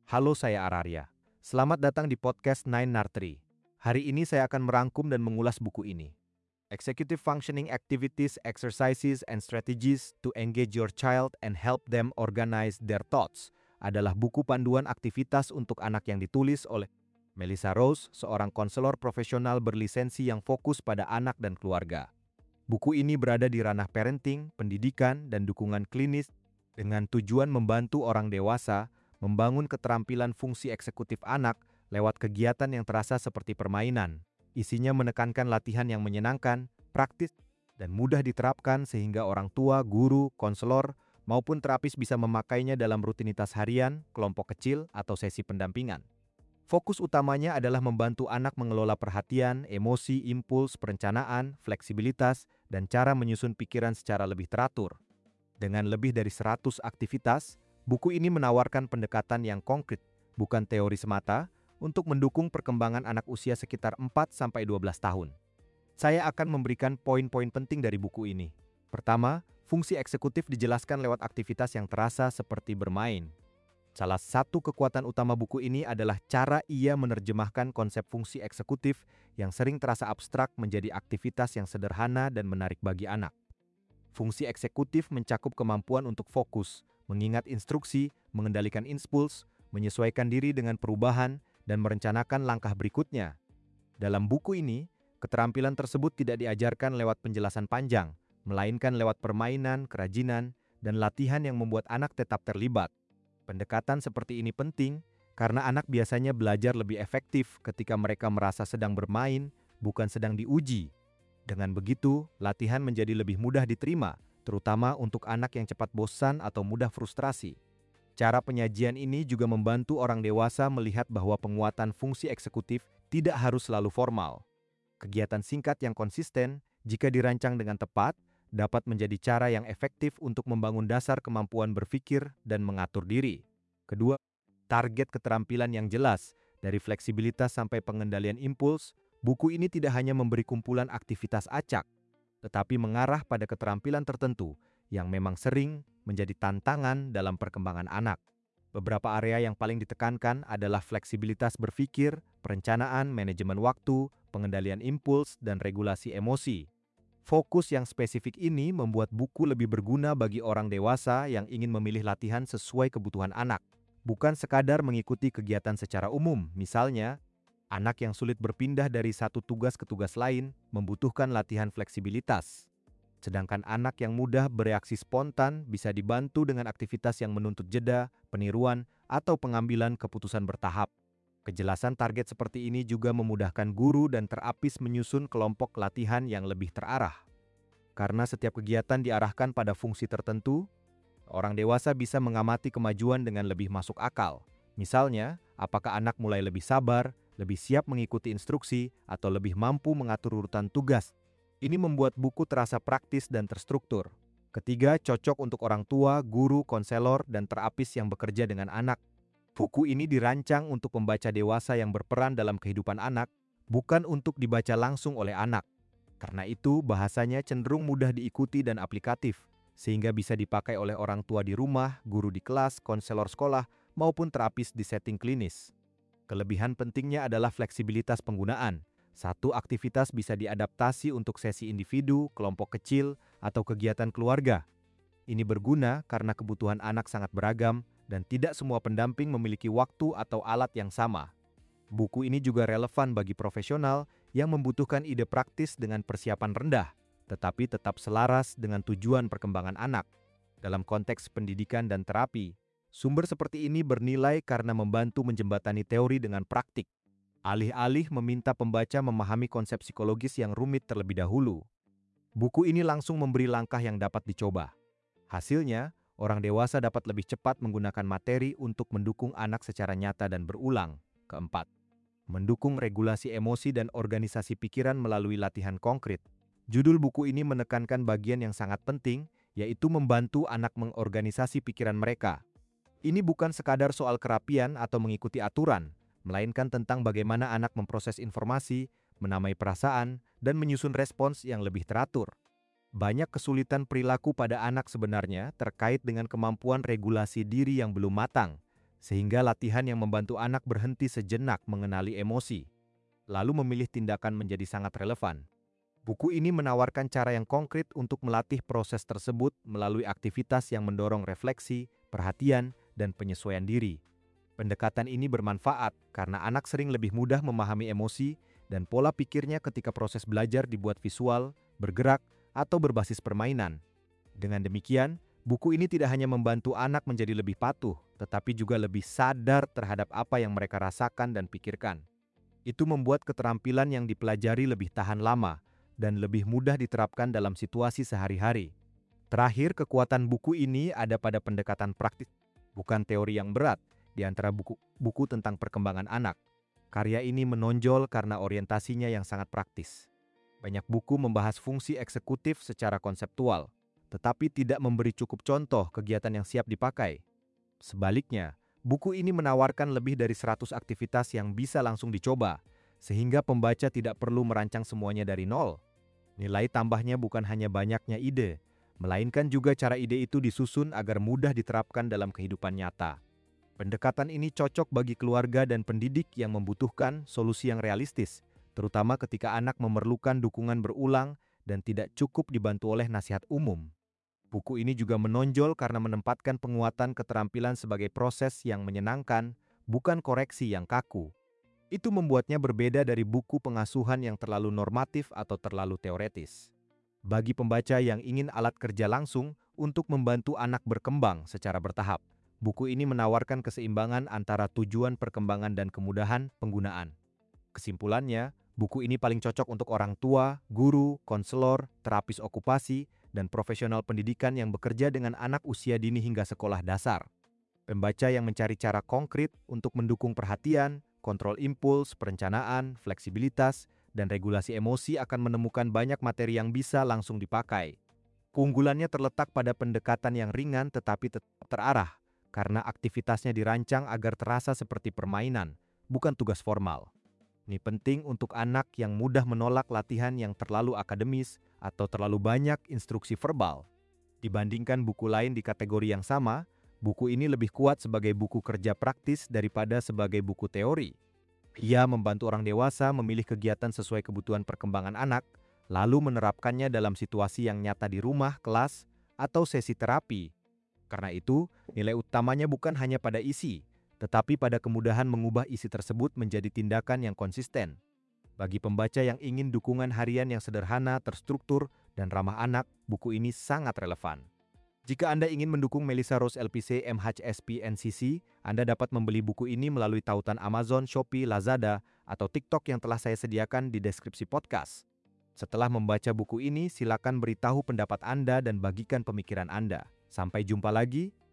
Halo, saya Araria. Selamat datang di podcast Nine Nursery. Hari ini saya akan merangkum dan mengulas buku ini. Executive Functioning Activities, Exercises, and Strategies to Engage Your Child and Help Them Organize Their Thoughts adalah buku panduan aktivitas untuk anak yang ditulis oleh Melissa Rose, seorang konselor profesional berlisensi yang fokus pada anak dan keluarga. Buku ini berada di ranah parenting, pendidikan, dan dukungan klinis dengan tujuan membantu orang dewasa membangun keterampilan fungsi eksekutif anak lewat kegiatan yang terasa seperti permainan. Isinya menekankan latihan yang menyenangkan, praktis, dan mudah diterapkan sehingga orang tua, guru, konselor, maupun terapis bisa memakainya dalam rutinitas harian, kelompok kecil, atau sesi pendampingan. Fokus utamanya adalah membantu anak mengelola perhatian, emosi, impuls, perencanaan, fleksibilitas, dan cara menyusun pikiran secara lebih teratur. Dengan lebih dari 100 aktivitas, buku ini menawarkan pendekatan yang konkret, bukan teori semata, untuk mendukung perkembangan anak usia sekitar 4-12 tahun. Saya akan memberikan poin-poin penting dari buku ini. Pertama, fungsi eksekutif dijelaskan lewat aktivitas yang terasa seperti bermain. Salah satu kekuatan utama buku ini adalah cara ia menerjemahkan konsep fungsi eksekutif yang sering terasa abstrak menjadi aktivitas yang sederhana dan menarik bagi anak. Fungsi eksekutif mencakup kemampuan untuk fokus, mengingat instruksi, mengendalikan impuls, menyesuaikan diri dengan perubahan, dan merencanakan langkah berikutnya. Dalam buku ini, keterampilan tersebut tidak diajarkan lewat penjelasan panjang, melainkan lewat permainan, kerajinan, dan latihan yang membuat anak tetap terlibat. Pendekatan seperti ini penting karena anak biasanya belajar lebih efektif ketika mereka merasa sedang bermain, bukan sedang diuji. Dengan begitu, latihan menjadi lebih mudah diterima, terutama untuk anak yang cepat bosan atau mudah frustrasi. Cara penyajian ini juga membantu orang dewasa melihat bahwa penguatan fungsi eksekutif tidak harus selalu formal. Kegiatan singkat yang konsisten, jika dirancang dengan tepat, dapat menjadi cara yang efektif untuk membangun dasar kemampuan berpikir dan mengatur diri. Kedua, target keterampilan yang jelas, dari fleksibilitas sampai pengendalian impuls, buku ini tidak hanya memberi kumpulan aktivitas acak, tetapi mengarah pada keterampilan tertentu yang memang sering menjadi tantangan dalam perkembangan anak. Beberapa area yang paling ditekankan adalah fleksibilitas berpikir, perencanaan, manajemen waktu, pengendalian impuls, dan regulasi emosi. Fokus yang spesifik ini membuat buku lebih berguna bagi orang dewasa yang ingin memilih latihan sesuai kebutuhan anak, bukan sekadar mengikuti kegiatan secara umum. Misalnya, anak yang sulit berpindah dari satu tugas ke tugas lain membutuhkan latihan fleksibilitas. Sedangkan anak yang mudah bereaksi spontan bisa dibantu dengan aktivitas yang menuntut jeda, peniruan, atau pengambilan keputusan bertahap. Kejelasan target seperti ini juga memudahkan guru dan terapis menyusun kelompok latihan yang lebih terarah. Karena setiap kegiatan diarahkan pada fungsi tertentu, orang dewasa bisa mengamati kemajuan dengan lebih masuk akal. Misalnya, apakah anak mulai lebih sabar, lebih siap mengikuti instruksi, atau lebih mampu mengatur urutan tugas. Ini membuat buku terasa praktis dan terstruktur. Ketiga, cocok untuk orang tua, guru, konselor, dan terapis yang bekerja dengan anak. Buku ini dirancang untuk pembaca dewasa yang berperan dalam kehidupan anak, bukan untuk dibaca langsung oleh anak. Karena itu, bahasanya cenderung mudah diikuti dan aplikatif, sehingga bisa dipakai oleh orang tua di rumah, guru di kelas, konselor sekolah, maupun terapis di setting klinis. Kelebihan pentingnya adalah fleksibilitas penggunaan. Satu aktivitas bisa diadaptasi untuk sesi individu, kelompok kecil, atau kegiatan keluarga. Ini berguna karena kebutuhan anak sangat beragam dan tidak semua pendamping memiliki waktu atau alat yang sama. Buku ini juga relevan bagi profesional yang membutuhkan ide praktis dengan persiapan rendah, tetapi tetap selaras dengan tujuan perkembangan anak. Dalam konteks pendidikan dan terapi, sumber seperti ini bernilai karena membantu menjembatani teori dengan praktik. Alih-alih meminta pembaca memahami konsep psikologis yang rumit terlebih dahulu. Buku ini langsung memberi langkah yang dapat dicoba. Hasilnya, orang dewasa dapat lebih cepat menggunakan materi untuk mendukung anak secara nyata dan berulang. Keempat, mendukung regulasi emosi dan organisasi pikiran melalui latihan konkret. Judul buku ini menekankan bagian yang sangat penting, yaitu membantu anak mengorganisasi pikiran mereka. Ini bukan sekadar soal kerapian atau mengikuti aturan, melainkan tentang bagaimana anak memproses informasi, menamai perasaan, dan menyusun respons yang lebih teratur. Banyak kesulitan perilaku pada anak sebenarnya terkait dengan kemampuan regulasi diri yang belum matang, sehingga latihan yang membantu anak berhenti sejenak mengenali emosi, lalu memilih tindakan menjadi sangat relevan. Buku ini menawarkan cara yang konkret untuk melatih proses tersebut melalui aktivitas yang mendorong refleksi, perhatian, dan penyesuaian diri. Pendekatan ini bermanfaat karena anak sering lebih mudah memahami emosi dan pola pikirnya ketika proses belajar dibuat visual, bergerak, atau berbasis permainan. Dengan demikian, buku ini tidak hanya membantu anak menjadi lebih patuh, tetapi juga lebih sadar terhadap apa yang mereka rasakan dan pikirkan. Itu membuat keterampilan yang dipelajari lebih tahan lama dan lebih mudah diterapkan dalam situasi sehari-hari. Terakhir, kekuatan buku ini ada pada pendekatan praktis, bukan teori yang berat, di antara buku tentang perkembangan anak. Karya ini menonjol karena orientasinya yang sangat praktis. Banyak buku membahas fungsi eksekutif secara konseptual, tetapi tidak memberi cukup contoh kegiatan yang siap dipakai. Sebaliknya, buku ini menawarkan lebih dari 100 aktivitas yang bisa langsung dicoba, sehingga pembaca tidak perlu merancang semuanya dari nol. Nilai tambahnya bukan hanya banyaknya ide, melainkan juga cara ide itu disusun agar mudah diterapkan dalam kehidupan nyata. Pendekatan ini cocok bagi keluarga dan pendidik yang membutuhkan solusi yang realistis, terutama ketika anak memerlukan dukungan berulang dan tidak cukup dibantu oleh nasihat umum. Buku ini juga menonjol karena menempatkan penguatan keterampilan sebagai proses yang menyenangkan, bukan koreksi yang kaku. Itu membuatnya berbeda dari buku pengasuhan yang terlalu normatif atau terlalu teoretis. Bagi pembaca yang ingin alat kerja langsung untuk membantu anak berkembang secara bertahap, buku ini menawarkan keseimbangan antara tujuan perkembangan dan kemudahan penggunaan. Kesimpulannya, buku ini paling cocok untuk orang tua, guru, konselor, terapis okupasi, dan profesional pendidikan yang bekerja dengan anak usia dini hingga sekolah dasar. Pembaca yang mencari cara konkret untuk mendukung perhatian, kontrol impuls, perencanaan, fleksibilitas, dan regulasi emosi akan menemukan banyak materi yang bisa langsung dipakai. Keunggulannya terletak pada pendekatan yang ringan tetapi tetap terarah, karena aktivitasnya dirancang agar terasa seperti permainan, bukan tugas formal. Ini penting untuk anak yang mudah menolak latihan yang terlalu akademis atau terlalu banyak instruksi verbal. Dibandingkan buku lain di kategori yang sama, buku ini lebih kuat sebagai buku kerja praktis daripada sebagai buku teori. Ia membantu orang dewasa memilih kegiatan sesuai kebutuhan perkembangan anak, lalu menerapkannya dalam situasi yang nyata di rumah, kelas, atau sesi terapi. Karena itu, nilai utamanya bukan hanya pada isi, tetapi pada kemudahan mengubah isi tersebut menjadi tindakan yang konsisten. Bagi pembaca yang ingin dukungan harian yang sederhana, terstruktur, dan ramah anak, buku ini sangat relevan. Jika Anda ingin mendukung Melissa Rose LPC MHSP NCC, Anda dapat membeli buku ini melalui tautan Amazon, Shopee, Lazada, atau TikTok yang telah saya sediakan di deskripsi podcast. Setelah membaca buku ini, silakan beritahu pendapat Anda dan bagikan pemikiran Anda. Sampai jumpa lagi.